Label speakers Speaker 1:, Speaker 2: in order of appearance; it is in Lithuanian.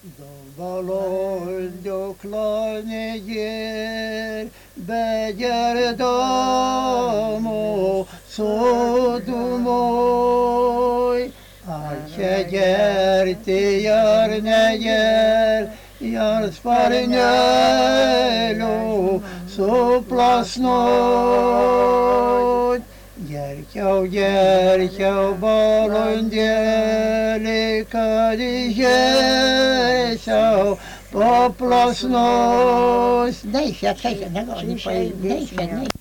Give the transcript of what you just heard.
Speaker 1: Do balandok lanyér, begyerdamo szodumoly, Ace gyerti iar negyer, iar sparnielo soplasnod. Gyertyau, balandėli, kad išgersiau paplasnos. Neišia, negali paimti, neišia.